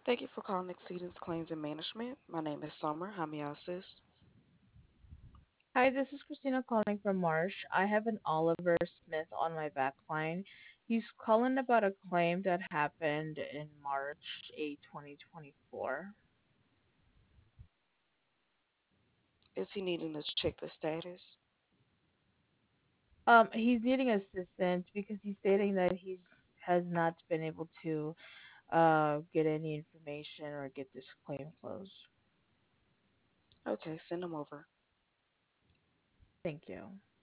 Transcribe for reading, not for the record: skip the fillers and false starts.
Thank you for calling Exceedance Claims and Management. My name is Summer. How may I assist? Hi, this is Christina calling from Marsh. I have an Oliver Smith on my back line. He's calling about a claim that happened in March 8, 2024. Is he needing to check the status? He's needing assistance because he's stating that he has not been able to get any information or get this claim closed. Okay, send him over. Thank you.